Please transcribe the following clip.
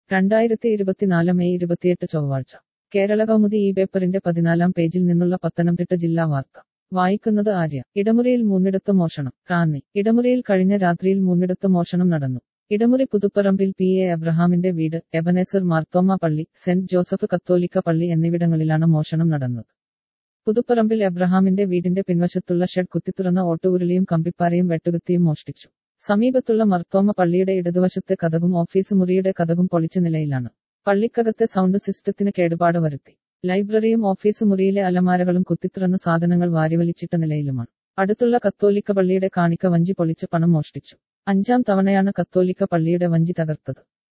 May 28 ചൊവ്വാഴ്ച കേരള കൗമുദി ഈ പേപ്പറിന്റെ 14 പേജിൽ നിന്നുള്ള പത്തനംതിട്ട ജില്ലാ വാർത്ത വായിക്കുന്നത് ആര്യ. ഇടമുറിയിൽ മൂന്നിടത്ത് മോഷണം. റാന്നി. ഇടമുറിയിൽ കഴിഞ്ഞ രാത്രിയിൽ മൂന്നിടത്ത് മോഷണം നടന്നു. ഇടമുറി പുതുപ്പറമ്പിൽ പി എ എബ്രഹാമിന്റെ വീട്, എബനേസർ മാർത്തോമ്മ പള്ളി, സെന്റ് ജോസഫ് കത്തോലിക്ക പള്ളി എന്നിവിടങ്ങളിലാണ് മോഷണം നടന്നത്. പുതുപ്പറമ്പിൽ എബ്രഹാമിന്റെ വീടിന്റെ പിൻവശത്തുള്ള ഷെഡ് കുത്തിത്തുറന്ന ഓട്ടുരുളിയും കമ്പിപ്പാരയും വെട്ടുകുത്തിയും മോഷ്ടിച്ചു. സമീപത്തുള്ള മർത്തോമ്മ പള്ളിയുടെ ഇടതുവശത്തെ കതകും ഓഫീസ് മുറിയുടെ കതകും പൊളിച്ച നിലയിലാണ്. പള്ളിക്കകത്തെ സൗണ്ട് സിസ്റ്റത്തിന് കേടുപാട് വരുത്തി. ലൈബ്രറിയും ഓഫീസ് മുറിയിലെ അലമാരകളും കുത്തിത്തുറന്ന സാധനങ്ങൾ വാരിവലിച്ചിട്ട നിലയിലുമാണ്. അടുത്തുള്ള കത്തോലിക്ക പള്ളിയുടെ കാണിക്ക വഞ്ചി പൊളിച്ച് പണം മോഷ്ടിച്ചു. 5ാം തവണയാണ് കത്തോലിക്ക പള്ളിയുടെ വഞ്ചി തകർത്തത്.